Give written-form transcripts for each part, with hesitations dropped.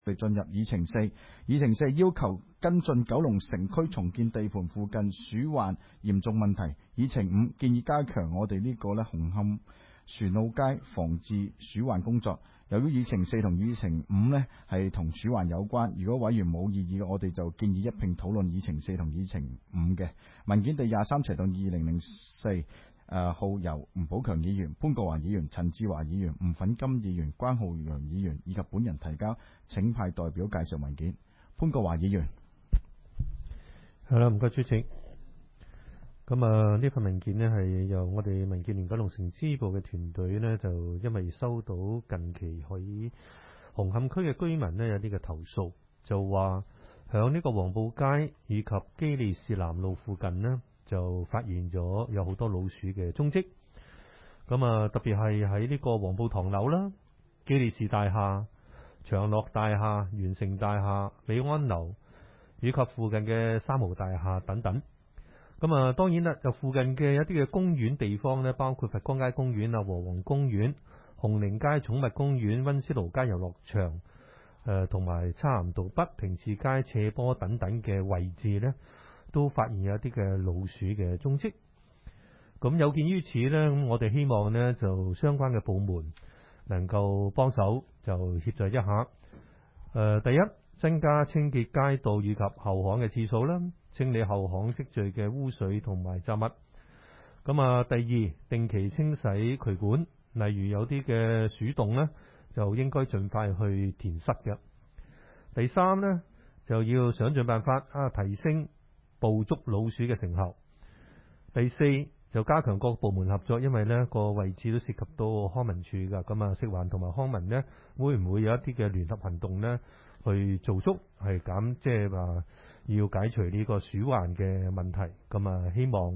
嚟進入議程四。議程四要求跟進九龍城區重建地盤附近鼠患嚴重問題。議程五建議加強我哋呢個紅磡船澳街防治鼠患工作。由於議程四同議程五呢係同鼠患有關，如果委員冇異議，我哋就建議一併討論議程四同議程五嘅文件第23/2004號由吳寶強議員、潘國華議員、陳志華議員、吳粉金議員、關浩洋議員以及本人提交，請派代表介紹文件。潘國華議員， 係啦，唔該主席。咁呢份文件呢係由我哋民建聯九龍城支部嘅團隊呢，就因為收到近期喺紅磡區嘅居民呢有啲嘅投訴，就話響呢個黃埔街以及基利士南路附近呢，就發現咗有好多老鼠嘅蹤跡。特別係喺呢個黃埔唐樓啦、基利士大廈、長樂大廈、完成大廈、美安樓以及附近嘅三號大廈等等。當然啦，就附近嘅一啲嘅公園地方呢，包括佛光街公園啊、和黃公園、紅寧街寵物公園、溫思勞街遊樂場，同埋差咸道北、平治街斜坡等等嘅位置呢，都發現有一啲嘅老鼠嘅蹤跡。咁有見於此呢，咁我哋希望呢就相關嘅部門能夠幫手，就協助一下。第一，增加清潔街道以及後巷嘅次數啦，清理後巷積聚嘅污水同埋雜物。第二，定期清洗渠管，例如有啲嘅鼠洞呢，就應該盡快去填塞嘅。第三呢，就要想盡辦法提升捕捉老鼠嘅成效。第四，就加強各部門合作，因為呢個位置都涉及到康文署噶，食環同埋康文呢，會唔會有一啲嘅聯合行動呢？去做足係減，即係話要解除呢個鼠患嘅問題。希望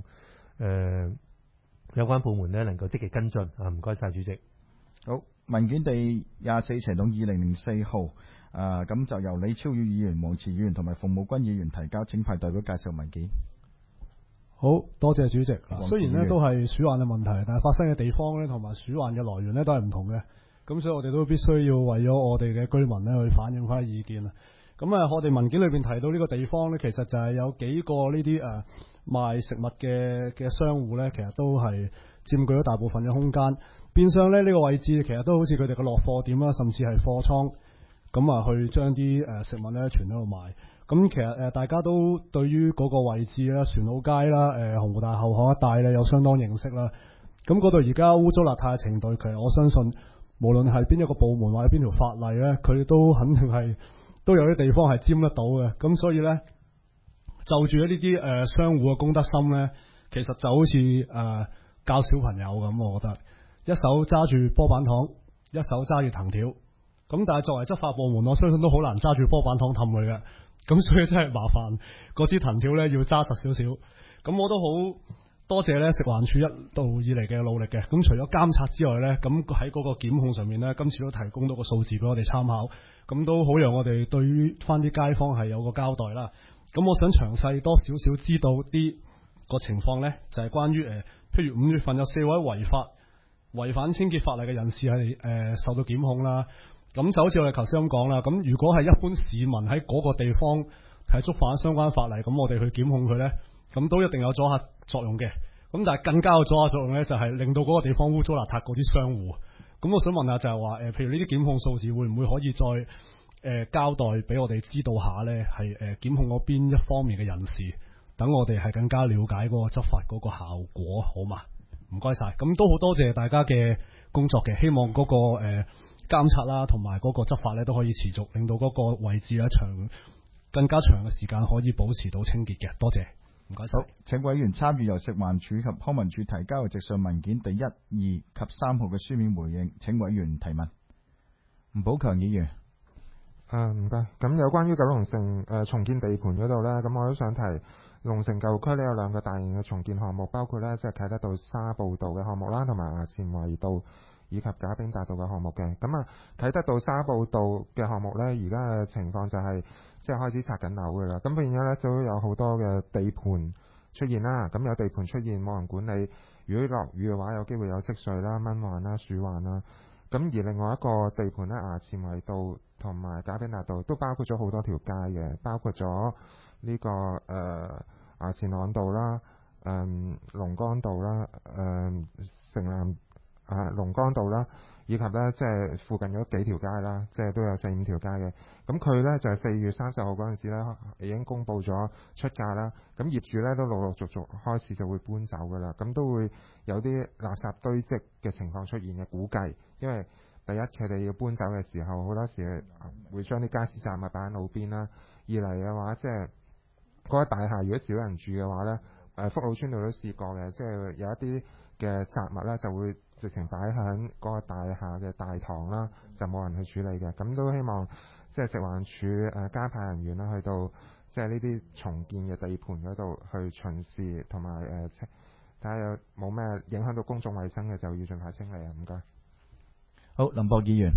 有關部門呢能夠積極跟進。唔該晒主席。 好，文件第24/2004號，咁就由李超宇議員、黃慈議員同埋馮武君議員提交，請派代表介紹文件。 好多謝主席。雖然呢都係鼠患嘅問題，但係發生嘅地方呢同埋鼠患嘅來源呢都係唔同嘅。咁所以我哋都必須要為咗我哋嘅居民呢去反映翻意見啊。我哋文件裏邊提到呢個地方呢，其實就係有幾個呢啲賣食物嘅商戶呢，其實都係佔據咗大部分嘅空間。變相呢個位置其實都好似佢哋嘅落貨點啦，甚至係貨倉，去將啲食物呢存喺度賣。咁其實大家都對於嗰個位置啦、船澳街啦、鴻湖大後巷一帶呢有相當認識啦。咁嗰度而家污糟邋遢嘅程度，其實我相信無論係邊一個部門或者邊條法例呢，佢都肯定係都有啲地方係沾得到嘅。咁所以呢，就住呢啲商戶嘅公德心呢，其實就好似教小朋友咁，我覺得一手揸住波板糖，一手揸住藤條。咁但係作為執法部門，我相信都好難揸住波板糖氹佢嘅。咁所以真係麻煩嗰支藤條呢要揸實少少。咁我都好多謝呢食環署一路以嚟嘅努力嘅。咁除咗監察之外呢，咁喺嗰個檢控上面呢，今次都提供到個數字俾我哋參考。咁都好讓我哋對於翻啲街坊係有個交代啦。咁我想詳細多少少知道啲個情況呢，就係關於譬如5月份有4位違反清潔法例嘅人士係受到檢控啦。咁就好似我哋頭先咁講啦，咁如果係一般市民喺嗰個地方係觸犯相關法例，咁我哋去檢控佢呢，咁都一定有阻嚇作用嘅。咁但係更加有阻嚇作用呢，就係令到嗰個地方污糟邋遢嗰啲商戶。咁我想問下就係話，譬如呢啲檢控數字會唔會可以再交代俾我哋知道下呢？係檢控嗰邊一方面嘅人士，等我哋係更加了解嗰個執法嗰個效果，好嘛？唔該晒。咁都好多謝大家嘅工作嘅，希望嗰個監察啦，同埋嗰個執法咧都可以持續，令到嗰個位置咧更加長嘅時間可以保持到清潔嘅。多謝，唔該晒。 好，請委員參與由食環署及康文署提交嘅直上文件第1、2及3號嘅書面回應。請委員提問。吳寶強議員， 唔該。咁有關於九龍城重建地盤嗰度呢，咁我都想提龍城舊區呢有2個大型嘅重建項目，包括呢即係啟德道沙步道嘅項目啦，同埋衙前圍道以及賈炳達道嘅項目嘅。咁啟德道沙步道嘅項目呢，而家嘅情況就係即係開始拆緊樓㗎啦。咁變咗呢，都有好多嘅地盤出現啦。咁有地盤出現冇人管理，如果落雨嘅話，有機會有積水啦、蚊患啦、鼠患啦。咁而另外一個地盤呢，衙前圍道同埋賈炳達道，都包括咗好多條街嘅，包括咗呢個衙前塱道啦、龍崗道啦、城南龍崗道啦，以及咧即係附近嗰幾條街啦，即係都有4-5條街嘅。咁佢咧就係4月30號嗰陣時咧已經公布咗出價啦。咁業主咧都陸陸續續開始就會搬走噶啦。咁都會有啲垃圾堆積嘅情況出現嘅，估計因為第一佢哋要搬走嘅時候，好多時會將啲家私雜物擺喺路邊啦。二嚟嘅話，即係嗰個大廈如果少人住嘅話咧，福佬村度都試過嘅，即係有一啲嘅雜物咧就會直情擺喺嗰個大廈嘅大堂啦，就冇人去處理嘅。咁都希望即係食環署加派人員啦，去到即係呢啲重建嘅地盤嗰度去巡視，同埋睇下有冇咩影響到公眾衛生嘅，就要盡快清理啊！唔該。 好，林博議員。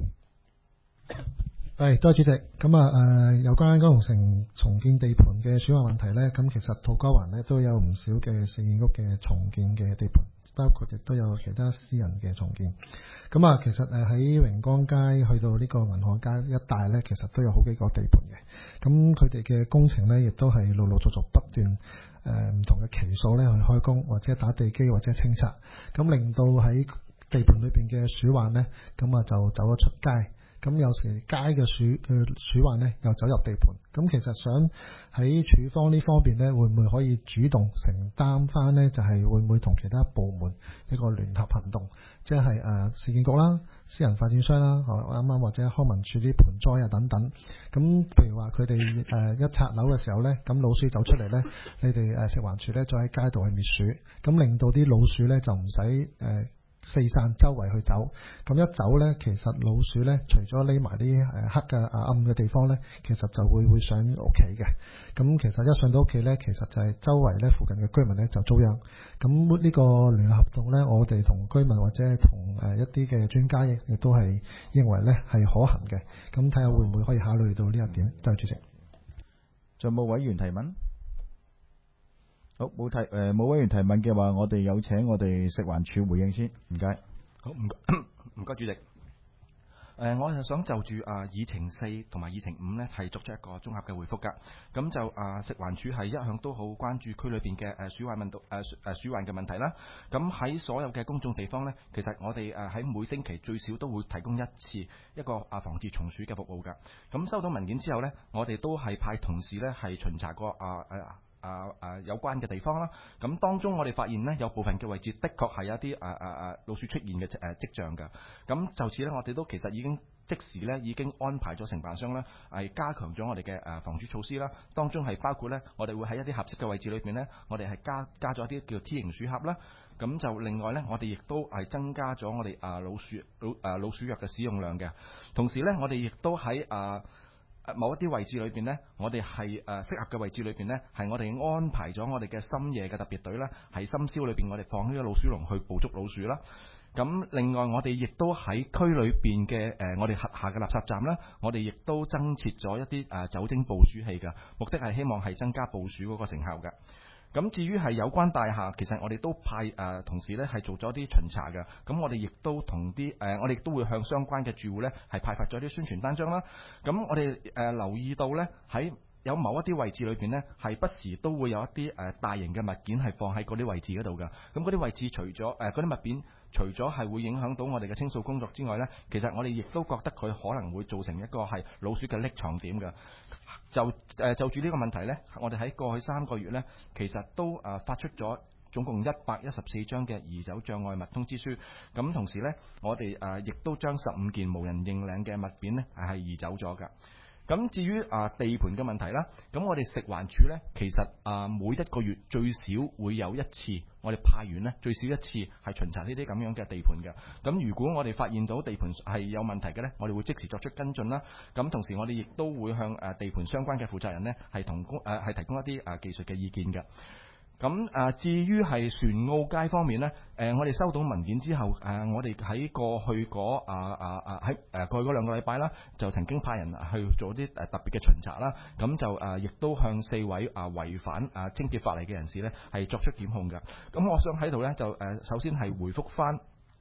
多謝主席。咁有關九龍城重建地盤嘅損壞問題呢，咁其實土瓜灣呢都有唔少嘅市建屋嘅重建嘅地盤，包括亦都有其他私人嘅重建。咁其實喺榮光街去到呢個銀河街一帶呢，其實都有好幾個地盤嘅。咁佢哋嘅工程呢，亦都係陸陸續續不斷唔同嘅期數呢去開工，或者打地基或者清拆，咁令到喺地盤裏邊嘅鼠患呢，咁就走咗出街。咁有時街嘅鼠患呢，又走入地盤。咁其實想喺署方呢方面呢，會唔會可以主動承擔翻呢？就係會唔會同其他部門一個聯合行動，即係市建局啦、私人發展商啦，啱啱或者康文署啲盆栽啊等等。咁譬如話佢哋一拆樓嘅時候呢，咁老鼠走出嚟呢，你哋食環署呢，再喺街道去滅鼠，咁令到啲老鼠呢，就唔使四散周圍去走，咁一走呢，其實老鼠呢，除咗匿埋啲黑嘅暗嘅地方呢，其實就會上屋企嘅。咁其實一上到屋企呢，其實就係周圍呢附近嘅居民呢就遭殃。咁呢個聯合合動呢，我哋同居民或者同一啲嘅專家亦都係認為呢係可行嘅。咁睇下會唔會可以考慮到呢一點。多謝主席。 仲有冇委員提問？好，冇委員提問嘅話，我哋有請我哋食環署回應先，唔該。 好，唔該主席。我係想就住議程4同埋議程5呢，係作出一個綜合嘅回覆㗎。咁就食環署係一向都好關注區裏邊嘅鼠患嘅問題啦。咁喺所有嘅公眾地方呢，其實我哋喺每星期最少都會提供一次一個防治蟲鼠嘅服務㗎。咁收到文件之後呢，我哋都係派同事呢係巡查過有關嘅地方啦，咁當中我哋發現呢，有部分嘅位置的確係有一啲老鼠出現嘅跡象㗎。咁就此呢，我哋都其實已經即時呢已經安排咗承辦商呢係加強咗我哋嘅防鼠措施啦。當中係包括呢，我哋會喺一啲合適嘅位置裏邊呢，我哋係加咗一啲叫 T 型鼠盒啦。咁就另外呢，我哋亦都係增加咗我哋老鼠藥嘅使用量嘅。同時呢，我哋亦都喺某一啲位置裏邊呢，我哋係適合嘅位置裏邊呢，係我哋安排咗我哋嘅深夜嘅特別隊啦，喺深宵裏邊我哋放呢個老鼠籠去捕捉老鼠啦。咁另外我哋亦都喺區裏邊嘅我哋轄下嘅垃圾站啦，我哋亦都增設咗一啲酒精捕鼠器嘅，目的係希望係增加捕鼠嗰個成效嘅。咁至於係有關大廈，其實我哋都派同事呢係做咗啲巡查嘅。咁我哋亦都同啲我哋亦都會向相關嘅住戶呢係派發咗啲宣傳單張啦。咁我哋留意到呢，喺有某一啲位置裏邊呢，係不時都會有一啲大型嘅物件係放喺嗰啲位置嗰度㗎。咁嗰啲位置除咗嗰啲物件除咗係會影響到我哋嘅清掃工作之外呢，其實我哋亦都覺得佢可能會造成一個係老鼠嘅匿藏點㗎。就住呢個問題呢，我哋喺過去3個月呢，其實都發出咗總共114張嘅移走障礙物通知書。咁同時呢，我哋亦都將15件無人認領嘅物件呢係移走咗㗎。咁至於地盤嘅問題啦，咁我哋食環署呢，其實每1個月最少會有一次，我哋派員呢最少一次係巡查呢啲咁樣嘅地盤嘅。咁如果我哋發現到地盤係有問題嘅呢，我哋會即時作出跟進啦。咁同時我哋亦都會向地盤相關嘅負責人呢係提供一啲技術嘅意見嘅。咁至於係船澳街方面呢，我哋收到文件之後，我哋喺過去嗰過去嗰2個禮拜啦，就曾經派人去做啲特別嘅巡查啦。咁就亦都向4位違反清潔法例嘅人士呢係作出檢控嘅。咁我想喺度呢，就首先係回覆翻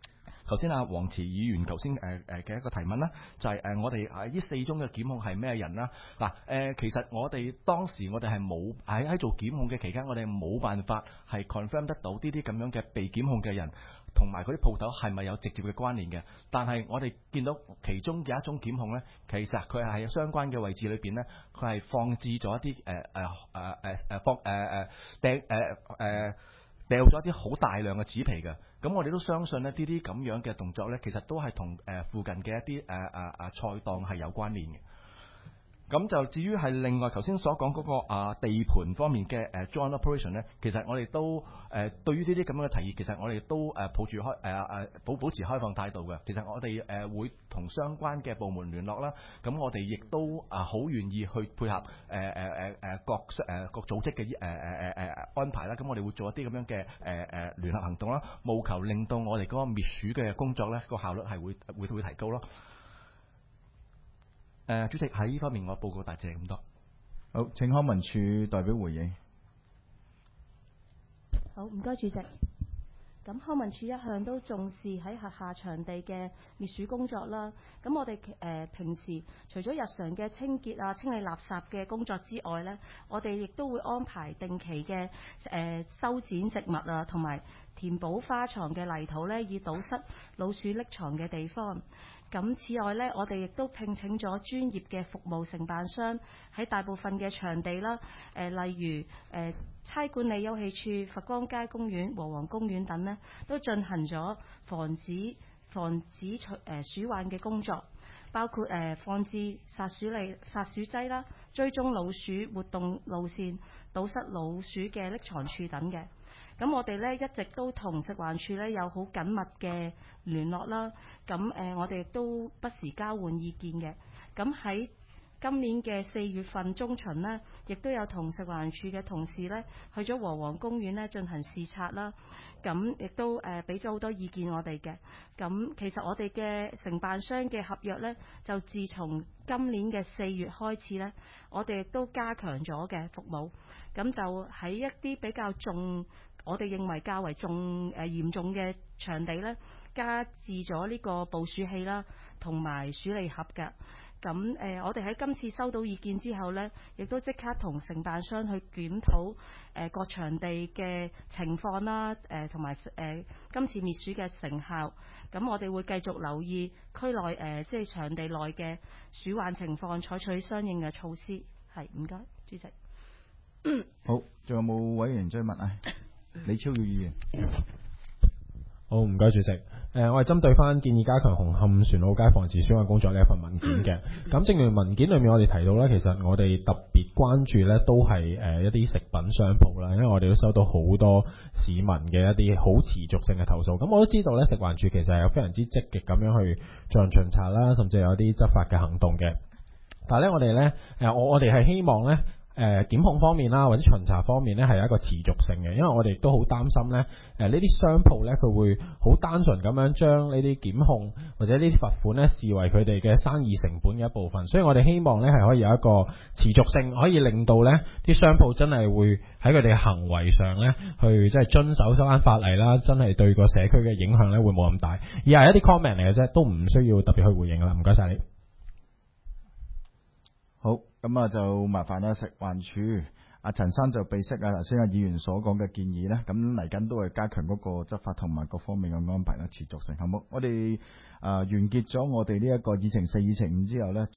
頭先阿黃慈議員頭先嘅一個提問啦，就係我哋呢4宗嘅檢控係咩人啦？嗱其實我哋當時我哋係冇喺做檢控嘅期間，我哋冇辦法係 confirm 得到呢啲咁樣嘅被檢控嘅人同埋嗰啲鋪頭係咪有直接嘅關聯嘅？但係我哋見到其中嘅一宗檢控呢，其實佢係喺相關嘅位置裏邊呢，佢係放置咗一啲掉咗一啲好大量嘅紙皮嘅。咁我哋都相信呢啲咁樣嘅動作呢，其實都係同附近嘅一啲菜檔係有關聯嘅。咁就至於係另外頭先所講嗰個地盤方面嘅joint operation 呢，其實我哋都對於呢啲咁樣嘅提議，其實我哋都抱住保持開放態度嘅。其實我哋會同相關嘅部門聯絡啦。咁我哋亦都好願意去配合各組織嘅安排啦。咁我哋會做一啲咁樣嘅聯合行動啦，務求令到我哋嗰個滅鼠嘅工作呢個效率係會提高咯。主席喺呢方面我報告大致咁多。 好，請康文署代表回應。 好，唔該主席。咁康文署一向都重視喺轄下場地嘅滅鼠工作啦。咁我哋平時除咗日常嘅清潔啊、清理垃圾嘅工作之外呢，我哋亦都會安排定期嘅修剪植物啊，同埋填補花床嘅泥土呢，以堵塞老鼠匿藏嘅地方。咁此外呢，我哋亦都聘請咗專業嘅服務承辦商喺大部分嘅場地啦，例如差管理休憩處、佛光街公園、和黃公園等呢，都進行咗防止鼠患嘅工作，包括放置殺鼠劑啦、追蹤老鼠活動路線、堵塞老鼠嘅匿藏處等嘅。咁我哋呢一直都同食環署呢有好緊密嘅聯絡啦。咁我哋亦都不時交換意見嘅。咁喺今年嘅4月份中旬呢，亦都有同食環署嘅同事呢去咗和黃公園呢進行視察啦。咁亦都俾咗好多意見我哋嘅。咁其實我哋嘅承辦商嘅合約呢，就自從今年嘅4月開始呢，我哋亦都加強咗嘅服務。咁就喺一啲比較我哋認為較為嚴重嘅場地呢，加置咗呢個捕鼠器啦，同埋鼠餌盒嘅。咁我哋喺今次收到意見之後呢，亦都即刻同承辦商去檢討各場地嘅情況啦，同埋今次滅鼠嘅成效。咁我哋會繼續留意區內即係場地內嘅鼠患情況，採取相應嘅措施。係，唔該，主席。 好，仲有冇委員追問啊？李超耀議員。 好，唔該主席。我係針對翻建議加強紅磡船澳街防治鼠患工作呢一份文件嘅。咁正如文件裏面我哋提到咧，其實我哋特別關注咧都係一啲食品商鋪啦，因為我哋都收到好多市民嘅一啲好持續性嘅投訴。咁我都知道咧，食環署其實係有非常之積極咁樣去進行巡查啦，甚至有啲執法嘅行動嘅。但係咧，我哋咧我哋係希望咧。檢控方面啦，或者巡查方面呢，係一個持續性嘅，因為我哋都好擔心呢，呢啲商鋪呢，佢會好單純咁樣將呢啲檢控或者呢啲罰款呢，視為佢哋嘅生意成本嘅一部分，所以我哋希望呢，係可以有一個持續性，可以令到呢啲商鋪真係會喺佢哋行為上呢，去即係遵守相關法例啦，真係對個社區嘅影響呢會冇咁大，而係一啲 comment 嚟嘅啫，都唔需要特別去回應啦。唔該晒你。 好，咁就麻煩食環署阿陳生就備悉頭先議員所講嘅建議咧，咁嚟緊都係加強嗰個執法同埋各方面嘅安排啦，持續性好冇？我哋完結咗我哋呢一個議程4、議程5之後咧。